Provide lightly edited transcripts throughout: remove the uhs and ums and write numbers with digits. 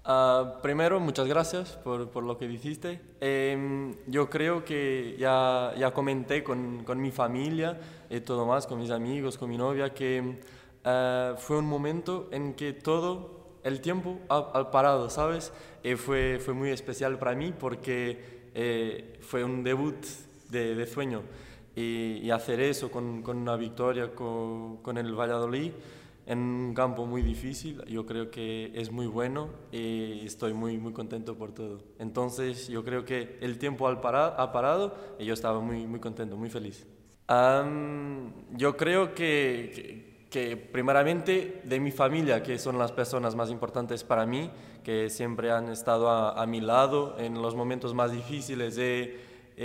Primero, muchas gracias por lo que dijiste. Yo creo que ya comenté con mi familia y todo más, con mis amigos, con mi novia, que fue un momento en que todo el tiempo ha parado, ¿sabes? Fue muy especial para mí porque fue un debut de sueño y hacer eso con una victoria con el Valladolid en un campo muy difícil, yo creo que es muy bueno y estoy muy contento por todo. Entonces, yo creo que el tiempo ha parado y yo estaba muy contento, muy feliz. Yo creo que primeramente de mi familia, que son las personas más importantes para mí, que siempre han estado a mi lado en los momentos más difíciles de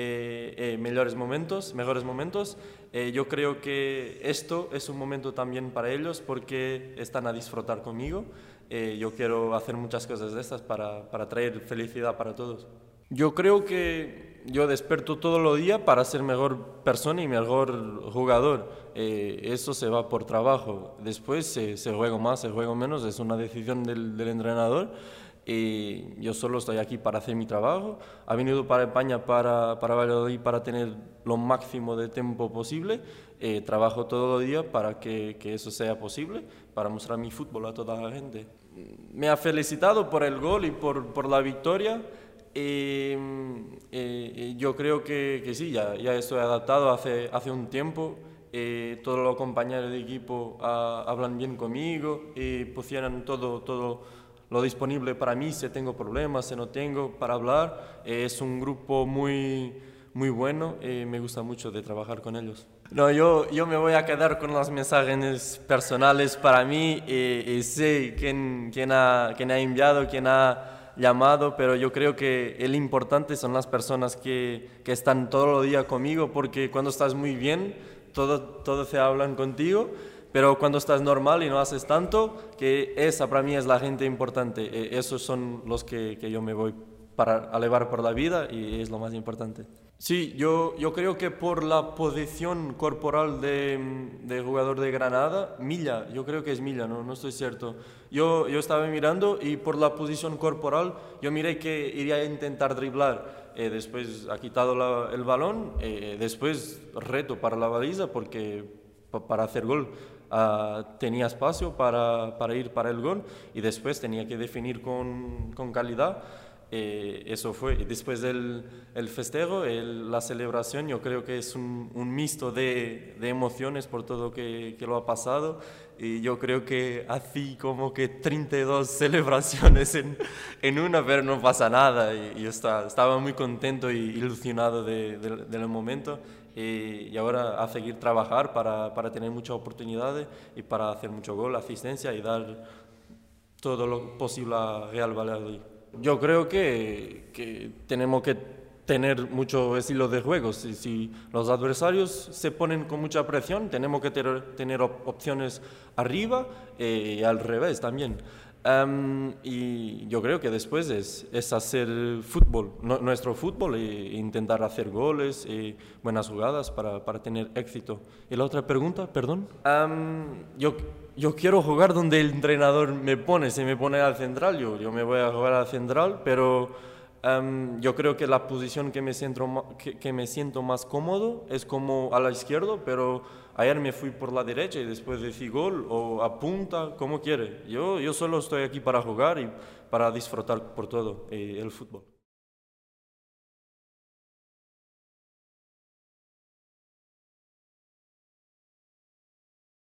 mejores momentos. Yo creo que esto es un momento también para ellos porque están a disfrutar conmigo. Yo quiero hacer muchas cosas de estas para traer felicidad para todos. Yo creo que yo desperto todos los días para ser mejor persona y mejor jugador. Eso se va por trabajo. Después se juega más, se juega menos, es una decisión del entrenador. Yo solo estoy aquí para hacer mi trabajo. He venido para España, para Valladolid, para tener lo máximo de tiempo posible. Trabajo todos los días para que eso sea posible, para mostrar mi fútbol a toda la gente. Me ha felicitado por el gol y por la victoria. Yo creo que sí, ya estoy adaptado hace un tiempo. Todos los compañeros de equipo hablan bien conmigo y pusieron todo lo disponible para mí, si tengo problemas, si no tengo, para hablar. Es un grupo muy bueno y me gusta mucho de trabajar con ellos. No, yo me voy a quedar con los mensajes personales para mí y sé quién ha enviado, quién ha llamado, pero yo creo que el importante son las personas que están todos los días conmigo, porque cuando estás muy bien, todos se hablan contigo, pero cuando estás normal y no haces tanto, que esa para mí es la gente importante. Esos son los que yo me voy para elevar por la vida y es lo más importante. Sí, yo creo que por la posición corporal de jugador de Granada, Milla, yo creo que es Milla, no estoy cierto. Yo estaba mirando y por la posición corporal yo miré que iría a intentar driblar. Después ha quitado el balón, después reto para la baliza porque para hacer gol. Tenía espacio para ir para el gol y después tenía que definir con calidad. Eso fue. Y después del el festejo, la celebración, yo creo que es un mixto de emociones por todo que lo ha pasado. Y yo creo que así como que 32 celebraciones en una, pero no pasa nada. Y yo estaba muy contento y ilusionado del momento. Y ahora a seguir trabajar para tener muchas oportunidades y para hacer mucho gol, asistencia y dar todo lo posible a Real Valladolid. Yo creo que tenemos que tener muchos estilos de juego. Si los adversarios se ponen con mucha presión, tenemos que tener opciones arriba y al revés también. Y yo creo que después es hacer fútbol, nuestro fútbol, e intentar hacer goles y buenas jugadas para tener éxito. ¿Y la otra pregunta, perdón? Yo quiero jugar donde el entrenador me pone. Si me pone al central, yo me voy a jugar al central, pero yo creo que la posición que me siento más cómodo es como a la izquierda, pero ayer me fui por la derecha y después decí gol o a punta, como quiere. Yo solo estoy aquí para jugar y para disfrutar por todo el fútbol.